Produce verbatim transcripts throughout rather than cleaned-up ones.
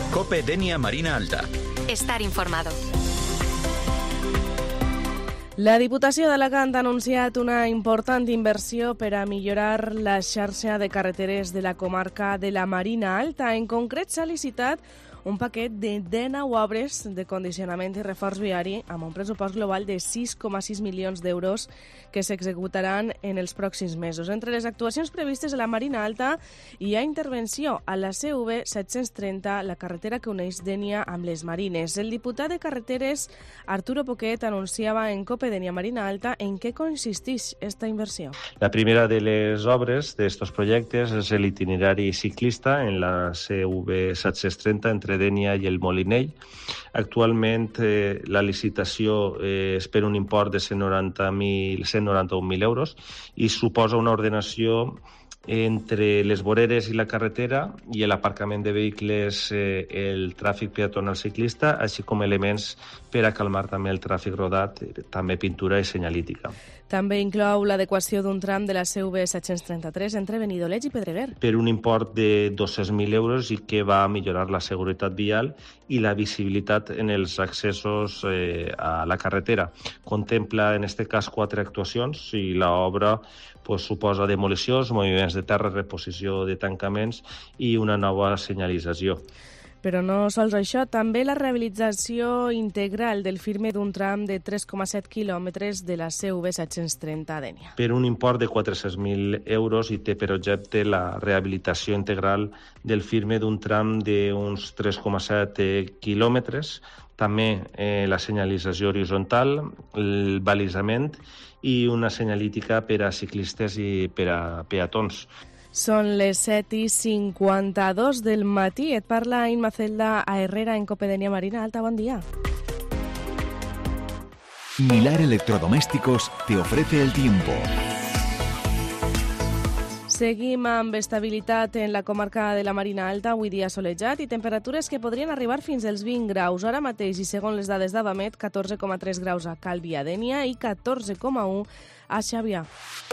COPE Denia Marina Alta. Estar informado. La Diputació d'Alacant ha anunciat una important inversió per a millorar la xarxa de carreteres de la comarca de la Marina Alta. En concret, s'ha licitat un paquet de dinou obres de condicionament i reforç viari amb un pressupost global de sis coma sis milions d'euros que s'executaran en els pròxims mesos. Entre les actuacions previstes a la Marina Alta hi ha intervenció a la C V set-cents trenta, la carretera que uneix Dénia amb les Marines. El diputat de Carreteres, Arturo Poquet, anunciava en COPE Dénia Marina Alta en què consisteix esta inversió. La primera de les obres d'estos projectes és l'itinerari ciclista en la C V set-cents trenta entre Dénia i el Molinell. Actualment eh, la licitació eh, és per un import de cent noranta mil, cent noranta-un mil euros i suposa una ordenació entre les voreres i la carretera i l'aparcament de vehicles, eh, el tràfic peatonal ciclista, així com elements per a calmar també el tràfic rodat, també pintura i senyalítica. També inclou l'adequació d'un tram de la C V set-cents trenta-tres entre Benidolets i Pedreguer. Per un import de dos-cents mil euros i que va millorar la seguretat vial i la visibilitat en els accessos eh, a la carretera. Contempla, en aquest cas, quatre actuacions i l'obra pues, suposa demolicions, moviments de terra, reposició de tancaments i una nova senyalització. Però no sols això, també la rehabilitació integral del firme d'un tram de tres coma set quilòmetres de la C V set-cents trenta a Dénia. Per un import de quatre-cents mil euros i té per objecte la rehabilitació integral del firme d'un tram d'uns tres coma set quilòmetres, també eh, la senyalització horitzontal, el balisament i una senyalítica per a ciclistes i per a peatons. Són les set i cinquanta-dos del matí. Et parla Inma Celda a Herrera en COPE Dénia Marina Alta. Bon dia. Milar Electrodomésticos te ofrece el tiempo. Seguim amb estabilitat en la comarca de la Marina Alta, avui dia solejat, i temperatures que podrien arribar fins als vint graus. Ara mateix, i segons les dades d'Avamet, catorze coma tres graus a Calvi a Dénia i catorze coma u a Xavià.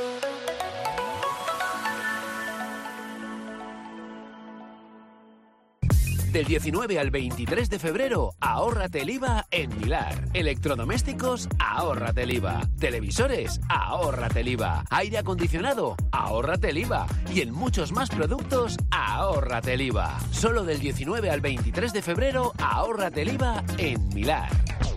Del diecinueve al veintitrés de febrero, ahórrate el I V A en Milar. Electrodomésticos, ahórrate el I V A. Televisores, ahórrate el I V A. Aire acondicionado, ahórrate el I V A. Y en muchos más productos, ahórrate el I V A. Solo del diecinueve al veintitrés de febrero, ahórrate el I V A en Milar.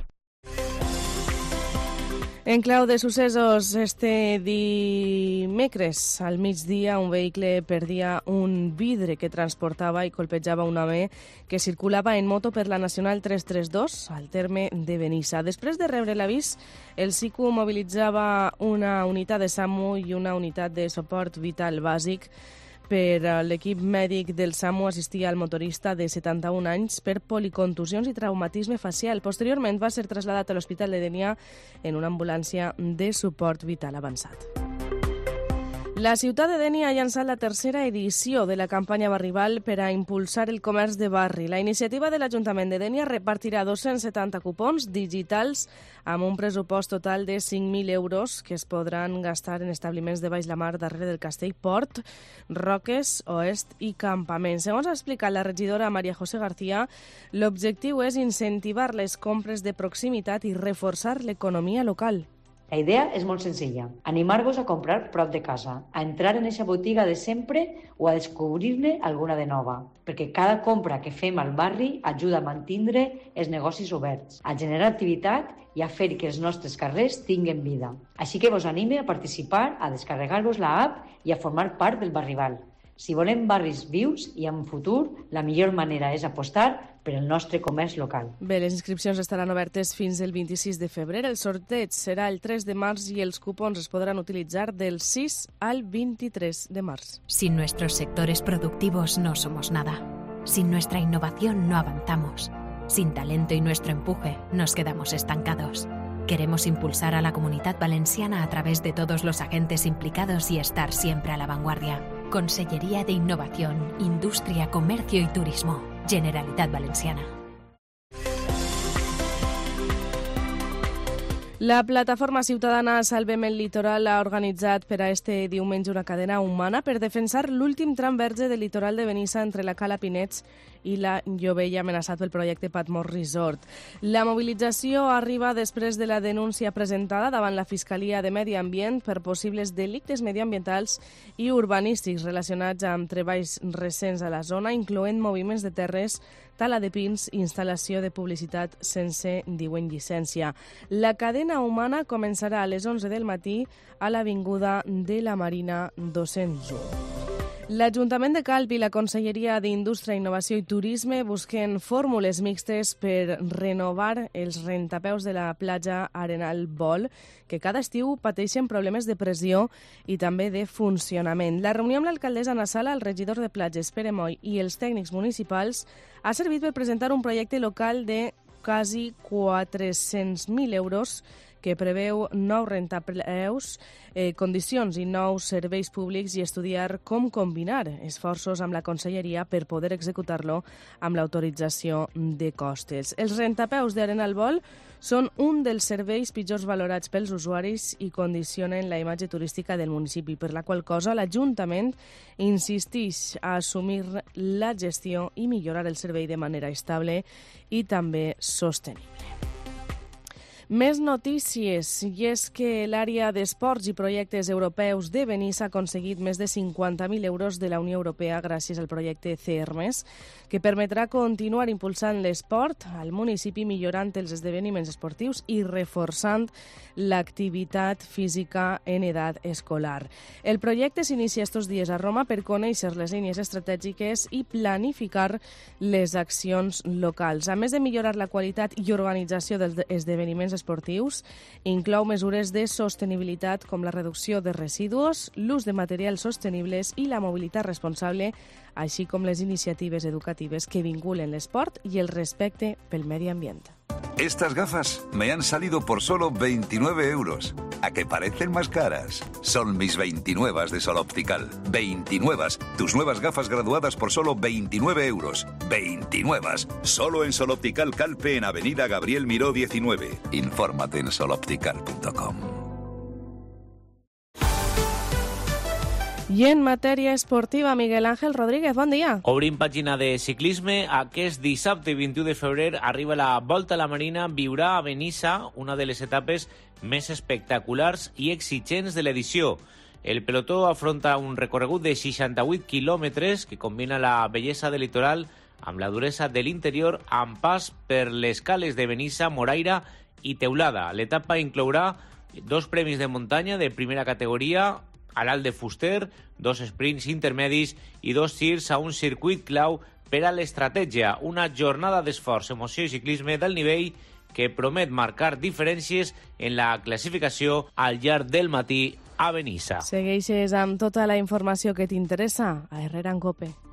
En clau de successos, este dimecres al migdia un vehicle perdia un vidre que transportava i colpejava un home que circulava en moto per la Nacional tres trenta dos al terme de Benissa. Després de rebre l'avís, el S I C U mobilitzava una unitat de SAMU i una unitat de suport vital bàsic. Per l'equip mèdic del SAMU assistia al motorista de setanta-un anys per policontusions i traumatisme facial. Posteriorment va ser traslladat a l'Hospital de Dénia en una ambulància de suport vital avançat. La ciutat de Dénia ha llançat la tercera edició de la campanya Barrival per a impulsar el comerç de barri. La iniciativa de l'Ajuntament de Dénia repartirà dos-cents setanta cupons digitals amb un pressupost total de cinc mil euros que es podran gastar en establiments de baix la mar darrere del castell Port, Roques, Oest i Campament. Segons ha explicat la regidora María José García, l'objectiu és incentivar les compres de proximitat i reforçar l'economia local. La idea és molt senzilla, animar-vos a comprar prop de casa, a entrar en eixa botiga de sempre o a descobrir-ne alguna de nova, perquè cada compra que fem al barri ajuda a mantindre els negocis oberts, a generar activitat i a fer que els nostres carrers tinguen vida. Així que vos anime a participar, a descarregar-vos la app i a formar part del Barrival. Si volem barris vius i en futur, la millor manera és apostar per el nostre comerç local. Bé, les inscripcions estaran obertes fins el vint-i-sis de febrer. El sorteig serà el tres de març i els cupons es podran utilitzar del sis al vint-i-tres de març. Sin nuestros sectores productivos no somos nada. Sin nuestra innovación no avanzamos. Sin talento y nuestro empuje nos quedamos estancados. Queremos impulsar a la Comunidad Valenciana a través de todos los agentes implicados y estar siempre a la vanguardia. Consellería de Innovación, Industria, Comercio y Turismo. Generalitat Valenciana. La plataforma ciutadana Salvem el Litoral ha organitzat per a este diumenge una cadena humana per defensar l'últim tram verge del litoral de Benissa entre la Cala Pinets i la Llobella amenaçat pel projecte Patmos Resort. La mobilització arriba després de la denúncia presentada davant la Fiscalia de Medi Ambient per possibles delictes mediambientals i urbanístics relacionats amb treballs recents a la zona, incloent moviments de terres, tala de pins i instal·lació de publicitat sense, diuen, llicència. La cadena humana començarà a les onze del matí a l'Avinguda de la Marina dos-cents u. L'Ajuntament de Calp i la Conselleria d'Indústria, Innovació i Turisme busquen fórmules mixtes per renovar els rentapeus de la platja Arenal Vol, que cada estiu pateixen problemes de pressió i també de funcionament. La reunió amb l'alcaldessa Ana Sala, el regidor de platges Pere Moll i els tècnics municipals ha servit per presentar un projecte local de quasi quatre-cents mil euros que preveu nous rentapeus, eh, condicions i nous serveis públics i estudiar com combinar esforços amb la Conselleria per poder executar-lo amb l'autorització de costes. Els rentapeus d'Arenal Vol són un dels serveis pitjors valorats pels usuaris i condicionen la imatge turística del municipi, per la qual cosa l'Ajuntament insisteix a assumir la gestió i millorar el servei de manera estable i també sostenible. Més notícies, i és que l'àrea d'esports i projectes europeus de Benissa ha aconseguit més de cinquanta mil euros de la Unió Europea gràcies al projecte CERMES, que permetrà continuar impulsant l'esport al municipi, millorant els esdeveniments esportius i reforçant l'activitat física en edat escolar. El projecte s'inicia estos dies a Roma per conèixer les línies estratègiques i planificar les accions locals. A més de millorar la qualitat i organització dels esdeveniments esportius, inclou mesures de sostenibilitat com la reducció de residus, l'ús de materials sostenibles i la mobilitat responsable, així com les iniciatives educatives que vinculen l'esport i el respecte pel medi ambient. Estas gafas me han salido por solo veintinueve euros. ¿A que parecen más caras? Son mis veintinuevas de Sol Optical. veintinuevas. Tus nuevas gafas graduadas por solo veintinueve euros. veintinuevas. Solo en Sol Optical Calpe, en Avenida Gabriel Miró diecinueve. Infórmate en sol optical punto com. I en matèria esportiva, Miguel Ángel Rodríguez, bon dia. Obrim pàgina de ciclisme. Aquest dissabte vint-i-u de febrer arriba la Volta a la Marina. Viurà a Benissa una de les etapes més espectaculars i exigents de l'edició. El pelotó afronta un recorregut de seixanta-vuit quilòmetres que combina la bellesa del litoral amb la duresa de l'interior, amb pas per les cales de Benissa, Moraira i Teulada. L'etapa inclourà dos premis de muntanya de primera categoria a l'Alt de Fuster, dos sprints intermedis i dos girs a un circuit clau per a l'estratègia. Una jornada d'esforç, emoció i ciclisme del nivell que promet marcar diferències en la classificació al llarg del matí a Benissa. Segueixes amb tota la informació que t'interessa a Herrera en Cope.